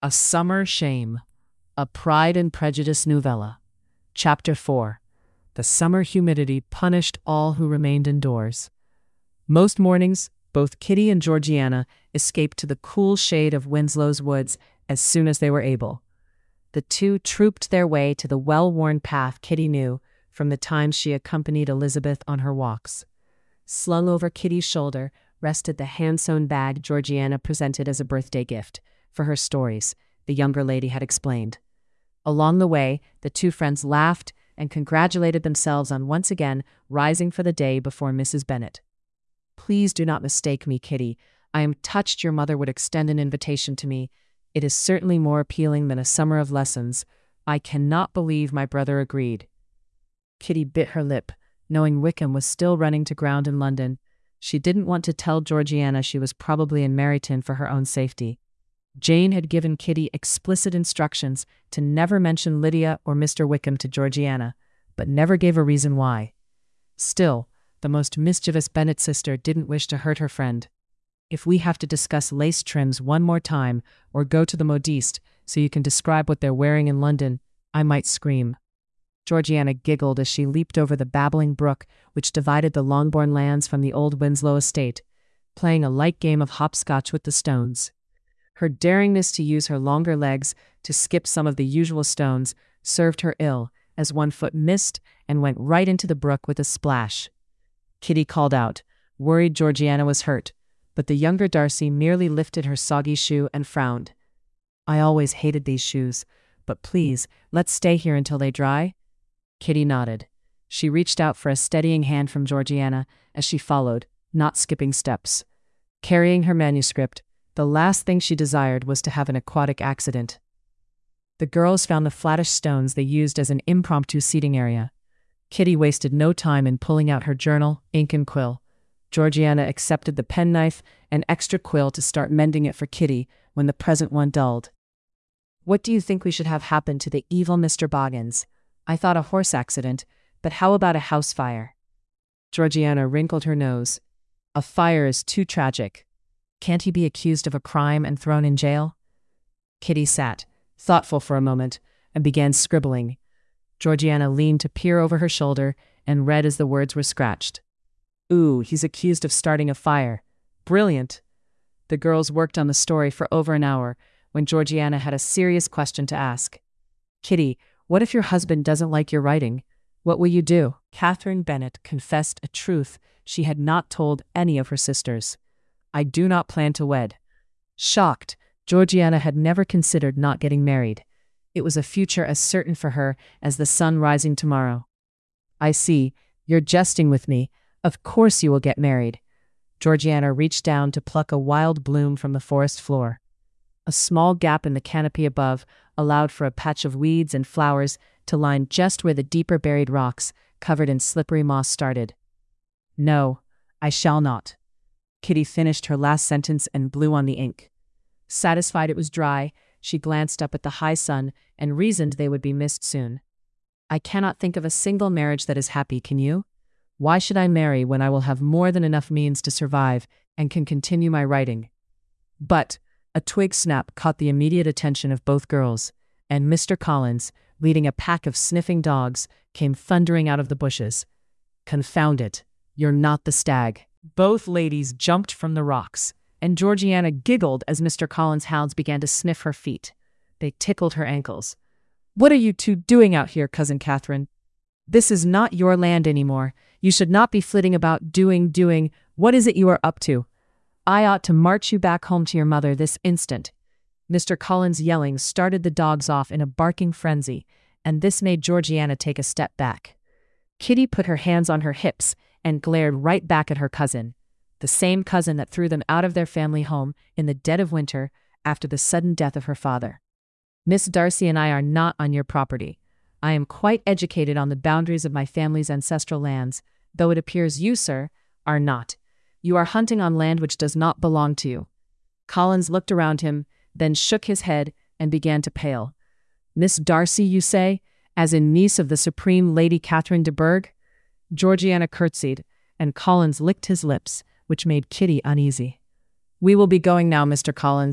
A Summer Shame, a Pride and Prejudice novella. Chapter 4. The summer humidity punished all who remained indoors. Most mornings, both Kitty and Georgiana escaped to the cool shade of Winslow's woods as soon as they were able. The two trooped their way to the well-worn path Kitty knew from the time she accompanied Elizabeth on her walks. Slung over Kitty's shoulder rested the hand-sewn bag Georgiana presented as a birthday gift for her stories, the younger lady had explained. Along the way, the two friends laughed and congratulated themselves on once again rising for the day before Mrs. Bennet. "Please do not mistake me, Kitty. I am touched your mother would extend an invitation to me. It is certainly more appealing than a summer of lessons. I cannot believe my brother agreed." Kitty bit her lip, knowing Wickham was still running to ground in London. She didn't want to tell Georgiana she was probably in Meryton for her own safety. Jane had given Kitty explicit instructions to never mention Lydia or Mr. Wickham to Georgiana, but never gave a reason why. Still, the most mischievous Bennet sister didn't wish to hurt her friend. "If we have to discuss lace trims one more time, or go to the modiste so you can describe what they're wearing in London, I might scream." Georgiana giggled as she leaped over the babbling brook which divided the Longbourn lands from the old Winslow estate, playing a light game of hopscotch with the stones. Her daringness to use her longer legs to skip some of the usual stones served her ill, as one foot missed and went right into the brook with a splash. Kitty called out, worried Georgiana was hurt, but the younger Darcy merely lifted her soggy shoe and frowned. "I always hated these shoes, but please, let's stay here until they dry." Kitty nodded. She reached out for a steadying hand from Georgiana as she followed, not skipping steps. Carrying her manuscript, the last thing she desired was to have an aquatic accident. The girls found the flattish stones they used as an impromptu seating area. Kitty wasted no time in pulling out her journal, ink and quill. Georgiana accepted the penknife and extra quill to start mending it for Kitty when the present one dulled. "What do you think we should have happen to the evil Mr. Boggins? I thought a horse accident, but how about a house fire?" Georgiana wrinkled her nose. "A fire is too tragic. Can't he be accused of a crime and thrown in jail?" Kitty sat, thoughtful for a moment, and began scribbling. Georgiana leaned to peer over her shoulder and read as the words were scratched. "Ooh, he's accused of starting a fire. Brilliant." The girls worked on the story for over an hour when Georgiana had a serious question to ask. "Kitty, what if your husband doesn't like your writing? What will you do?" Catherine Bennet confessed a truth she had not told any of her sisters. "I do not plan to wed." Shocked, Georgiana had never considered not getting married. It was a future as certain for her as the sun rising tomorrow. "I see, you're jesting with me. Of course you will get married." Georgiana reached down to pluck a wild bloom from the forest floor. A small gap in the canopy above allowed for a patch of weeds and flowers to line just where the deeper buried rocks, covered in slippery moss, started. "No, I shall not." Kitty finished her last sentence and blew on the ink. Satisfied it was dry, she glanced up at the high sun and reasoned they would be missed soon. "I cannot think of a single marriage that is happy, can you? Why should I marry when I will have more than enough means to survive and can continue my writing?" But a twig snap caught the immediate attention of both girls, and Mr. Collins, leading a pack of sniffing dogs, came thundering out of the bushes. "Confound it, you're not the stag." Both ladies jumped from the rocks, and Georgiana giggled as Mr. Collins' hounds began to sniff her feet. They tickled her ankles. "What are you two doing out here, Cousin Catherine? This is not your land anymore. You should not be flitting about doing. What is it you are up to? I ought to march you back home to your mother this instant." Mr. Collins' yelling started the dogs off in a barking frenzy, and this made Georgiana take a step back. Kitty put her hands on her hips and glared right back at her cousin, the same cousin that threw them out of their family home in the dead of winter after the sudden death of her father. "Miss Darcy and I are not on your property. I am quite educated on the boundaries of my family's ancestral lands, though it appears you, sir, are not. You are hunting on land which does not belong to you." Collins looked around him, then shook his head and began to pale. "Miss Darcy, you say, as in niece of the Supreme Lady Catherine de Bourgh?" Georgiana curtsied, and Collins licked his lips, which made Kitty uneasy. "We will be going now, Mr. Collins.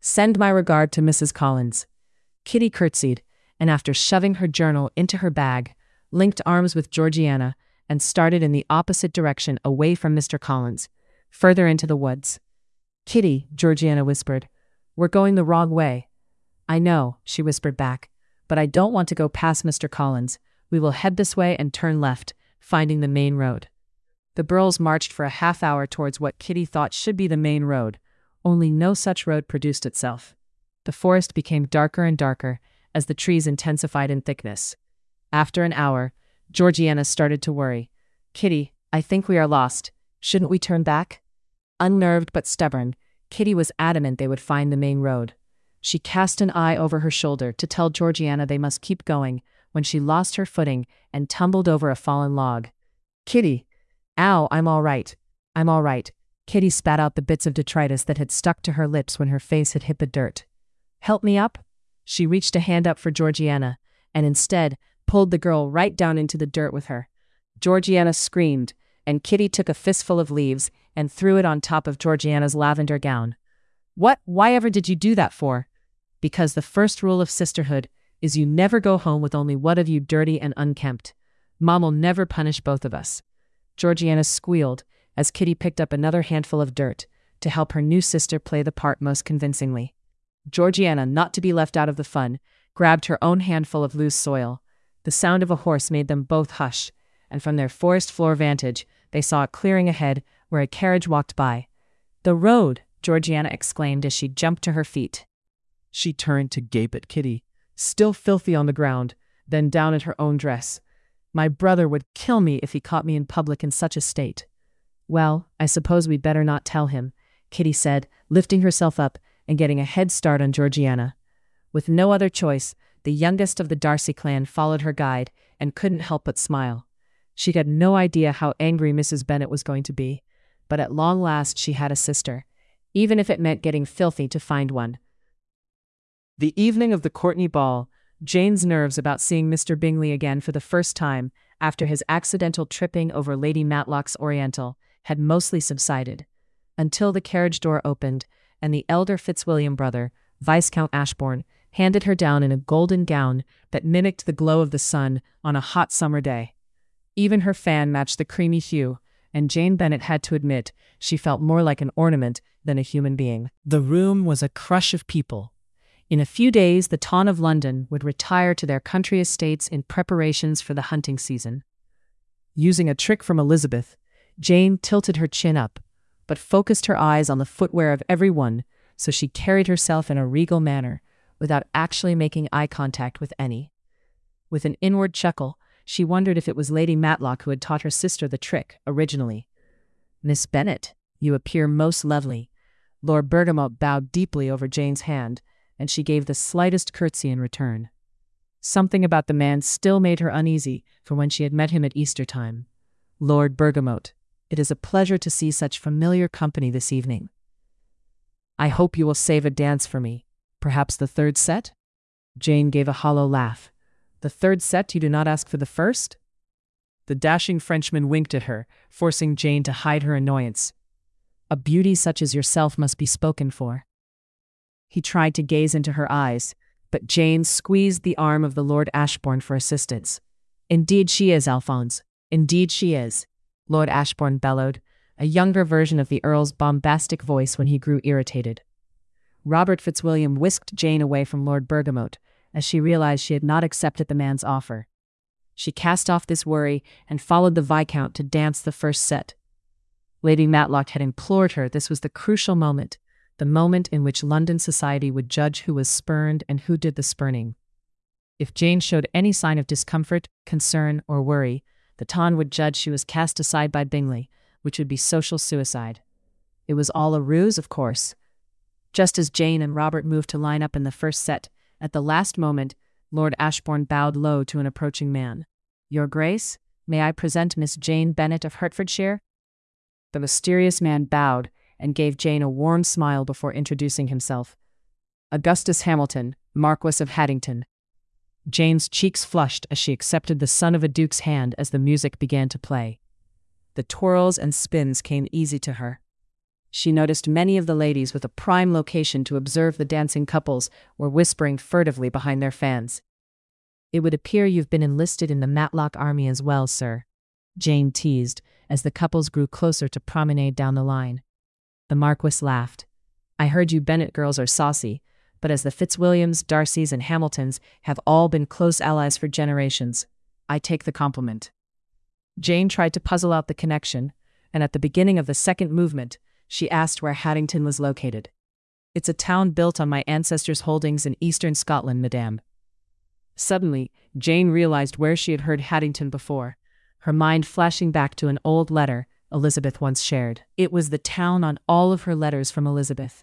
Send my regard to Mrs. Collins." Kitty curtsied, and after shoving her journal into her bag, linked arms with Georgiana and started in the opposite direction away from Mr. Collins, further into the woods. "Kitty," Georgiana whispered, "we're going the wrong way." "I know," she whispered back, "but I don't want to go past Mr. Collins. We will head this way and turn left, finding the main road." The girls marched for a half hour towards what Kitty thought should be the main road, only no such road produced itself. The forest became darker and darker as the trees intensified in thickness. After an hour, Georgiana started to worry. "Kitty, I think we are lost. Shouldn't we turn back?" Unnerved but stubborn, Kitty was adamant they would find the main road. She cast an eye over her shoulder to tell Georgiana they must keep going when she lost her footing and tumbled over a fallen log. "Kitty! Ow, I'm all right. I'm all right." Kitty spat out the bits of detritus that had stuck to her lips when her face had hit the dirt. "Help me up?" She reached a hand up for Georgiana, and instead pulled the girl right down into the dirt with her. Georgiana screamed, and Kitty took a fistful of leaves and threw it on top of Georgiana's lavender gown. Why ever did you do that for?" "Because the first rule of sisterhood is you never go home with only one of you dirty and unkempt. Mom'll never punish both of us." Georgiana squealed as Kitty picked up another handful of dirt to help her new sister play the part most convincingly. Georgiana, not to be left out of the fun, grabbed her own handful of loose soil. The sound of a horse made them both hush, and from their forest floor vantage, they saw a clearing ahead where a carriage walked by. "The road!" Georgiana exclaimed as she jumped to her feet. She turned to gape at Kitty, still filthy on the ground, then down at her own dress. "My brother would kill me if he caught me in public in such a state." "Well, I suppose we'd better not tell him," Kitty said, lifting herself up and getting a head start on Georgiana. With no other choice, the youngest of the Darcy clan followed her guide and couldn't help but smile. She had no idea how angry Mrs. Bennet was going to be, but at long last she had a sister, even if it meant getting filthy to find one. The evening of the Courtney ball, Jane's nerves about seeing Mr. Bingley again for the first time after his accidental tripping over Lady Matlock's Oriental had mostly subsided, until the carriage door opened and the elder Fitzwilliam brother, Viscount Ashbourne, handed her down in a golden gown that mimicked the glow of the sun on a hot summer day. Even her fan matched the creamy hue, and Jane Bennet had to admit she felt more like an ornament than a human being. The room was a crush of people. In a few days, the Ton of London would retire to their country estates in preparations for the hunting season. Using a trick from Elizabeth, Jane tilted her chin up, but focused her eyes on the footwear of everyone, so she carried herself in a regal manner, without actually making eye contact with any. With an inward chuckle, she wondered if it was Lady Matlock who had taught her sister the trick originally. "Miss Bennet, you appear most lovely." Lord Bergamot bowed deeply over Jane's hand, and she gave the slightest curtsy in return. Something about the man still made her uneasy from when she had met him at Easter time. "Lord Bergamot, it is a pleasure to see such familiar company this evening. I hope you will save a dance for me. Perhaps the third set?" Jane gave a hollow laugh. "The third set? You do not ask for the first?" The dashing Frenchman winked at her, forcing Jane to hide her annoyance. "A beauty such as yourself must be spoken for." He tried to gaze into her eyes, but Jane squeezed the arm of the Lord Ashbourne for assistance. "Indeed she is, Alphonse. Indeed she is," Lord Ashbourne bellowed, a younger version of the Earl's bombastic voice when he grew irritated. Robert Fitzwilliam whisked Jane away from Lord Bergamot as she realized she had not accepted the man's offer. She cast off this worry and followed the Viscount to dance the first set. Lady Matlock had implored her this was the crucial moment, the moment in which London society would judge who was spurned and who did the spurning. If Jane showed any sign of discomfort, concern, or worry, the Ton would judge she was cast aside by Bingley, which would be social suicide. It was all a ruse, of course. Just as Jane and Robert moved to line up in the first set, at the last moment, Lord Ashbourne bowed low to an approaching man. "Your Grace, may I present Miss Jane Bennet of Hertfordshire?" The mysterious man bowed and gave Jane a warm smile before introducing himself. "Augustus Hamilton, Marquess of Haddington." Jane's cheeks flushed as she accepted the son of a duke's hand as the music began to play. The twirls and spins came easy to her. She noticed many of the ladies with a prime location to observe the dancing couples were whispering furtively behind their fans. "It would appear you've been enlisted in the Matlock Army as well, sir," Jane teased, as the couples grew closer to promenade down the line. The Marquis laughed. "I heard you Bennet girls are saucy, but as the Fitzwilliams, Darcys, and Hamiltons have all been close allies for generations, I take the compliment." Jane tried to puzzle out the connection, and at the beginning of the second movement, she asked where Haddington was located. "It's a town built on my ancestors' holdings in eastern Scotland, madame." Suddenly, Jane realized where she had heard Haddington before, her mind flashing back to an old letter Elizabeth once shared. It was the town on all of her letters from Elizabeth.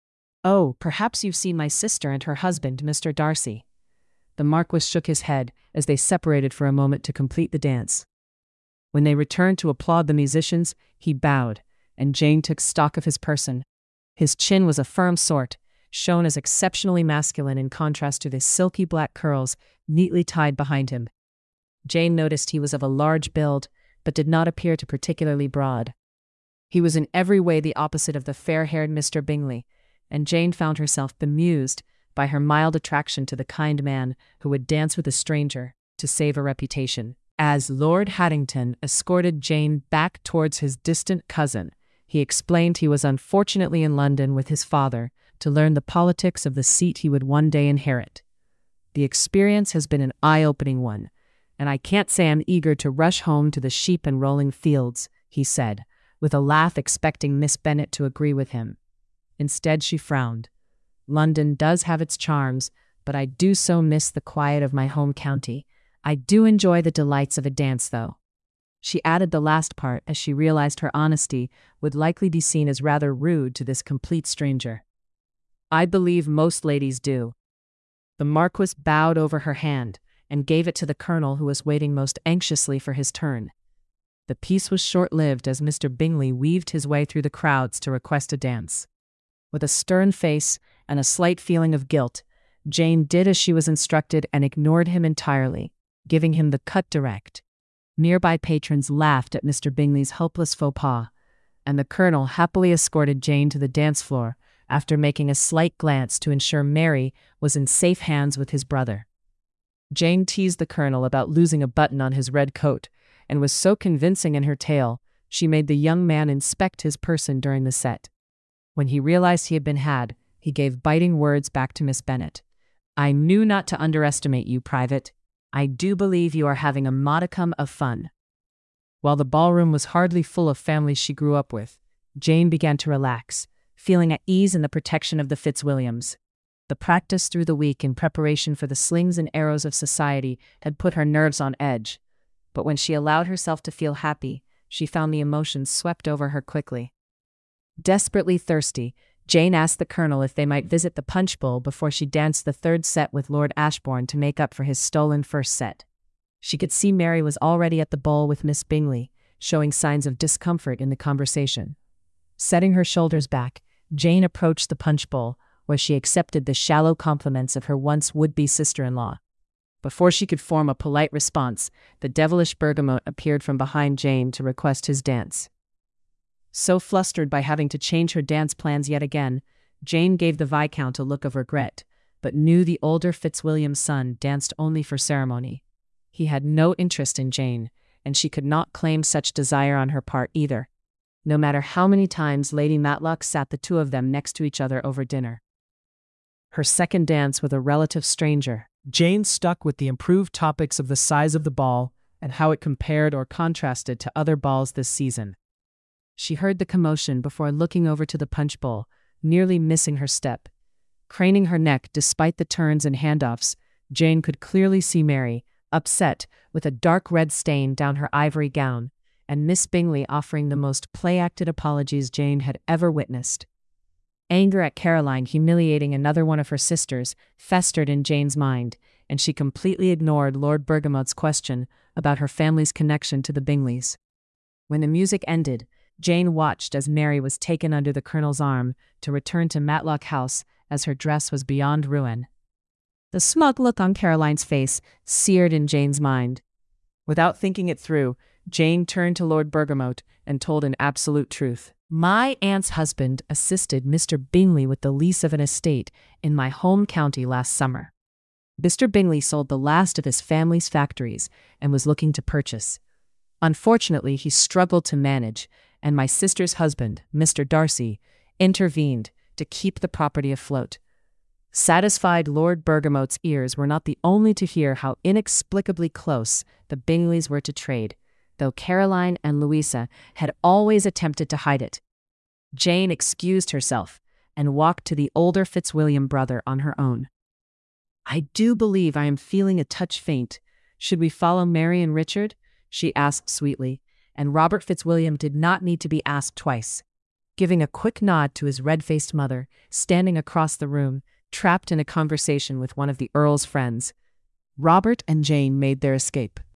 "Oh, perhaps you've seen my sister and her husband, Mr. Darcy." The Marquis shook his head as they separated for a moment to complete the dance. When they returned to applaud the musicians, he bowed, and Jane took stock of his person. His chin was a firm sort, shown as exceptionally masculine in contrast to the silky black curls neatly tied behind him. Jane noticed he was of a large build, but did not appear to particularly broad. He was in every way the opposite of the fair-haired Mr. Bingley, and Jane found herself bemused by her mild attraction to the kind man who would dance with a stranger to save a reputation. As Lord Haddington escorted Jane back towards his distant cousin, he explained he was unfortunately in London with his father to learn the politics of the seat he would one day inherit. "The experience has been an eye-opening one, and I can't say I'm eager to rush home to the sheep and rolling fields," he said, with a laugh, expecting Miss Bennet to agree with him. Instead, she frowned. "London does have its charms, but I do so miss the quiet of my home county. I do enjoy the delights of a dance, though." She added the last part as she realized her honesty would likely be seen as rather rude to this complete stranger. "I believe most ladies do." The Marquis bowed over her hand and gave it to the Colonel, who was waiting most anxiously for his turn. The piece was short-lived as Mr. Bingley weaved his way through the crowds to request a dance. With a stern face and a slight feeling of guilt, Jane did as she was instructed and ignored him entirely, giving him the cut direct. Nearby patrons laughed at Mr. Bingley's hopeless faux pas, and the Colonel happily escorted Jane to the dance floor after making a slight glance to ensure Mary was in safe hands with his brother. Jane teased the Colonel about losing a button on his red coat, and was so convincing in her tale, she made the young man inspect his person during the set. When he realized he had been had, he gave biting words back to Miss Bennet. "I knew not to underestimate you, Private. I do believe you are having a modicum of fun." While the ballroom was hardly full of families she grew up with, Jane began to relax, feeling at ease in the protection of the Fitzwilliams. The practice through the week in preparation for the slings and arrows of society had put her nerves on edge, but when she allowed herself to feel happy, she found the emotions swept over her quickly. Desperately thirsty, Jane asked the Colonel if they might visit the punch bowl before she danced the third set with Lord Ashbourne to make up for his stolen first set. She could see Mary was already at the bowl with Miss Bingley, showing signs of discomfort in the conversation. Setting her shoulders back, Jane approached the punch bowl, where she accepted the shallow compliments of her once would-be sister-in-law. Before she could form a polite response, the devilish Bergamot appeared from behind Jane to request his dance. So flustered by having to change her dance plans yet again, Jane gave the Viscount a look of regret, but knew the older Fitzwilliam's son danced only for ceremony. He had no interest in Jane, and she could not claim such desire on her part either, no matter how many times Lady Matlock sat the two of them next to each other over dinner. Her second dance with a relative stranger, Jane stuck with the improved topics of the size of the ball and how it compared or contrasted to other balls this season. She heard the commotion before looking over to the punch bowl, nearly missing her step. Craning her neck despite the turns and handoffs, Jane could clearly see Mary, upset, with a dark red stain down her ivory gown, and Miss Bingley offering the most play-acted apologies Jane had ever witnessed. Anger at Caroline humiliating another one of her sisters festered in Jane's mind, and she completely ignored Lord Bergamot's question about her family's connection to the Bingleys. When the music ended, Jane watched as Mary was taken under the Colonel's arm to return to Matlock House as her dress was beyond ruin. The smug look on Caroline's face seared in Jane's mind. Without thinking it through, Jane turned to Lord Bergamot and told an absolute truth. My aunt's husband assisted Mr. Bingley with the lease of an estate in my home county last summer. Mr. Bingley sold the last of his family's factories and was looking to purchase. Unfortunately, he struggled to manage, and my sister's husband, Mr. Darcy, intervened to keep the property afloat. Satisfied Lord Bergamot's ears were not the only to hear how inexplicably close the Bingleys were to trade, though Caroline and Louisa had always attempted to hide it. Jane excused herself and walked to the older Fitzwilliam brother on her own. "I do believe I am feeling a touch faint. Should we follow Mary and Richard?" she asked sweetly, and Robert Fitzwilliam did not need to be asked twice. Giving a quick nod to his red-faced mother, standing across the room, trapped in a conversation with one of the Earl's friends, Robert and Jane made their escape.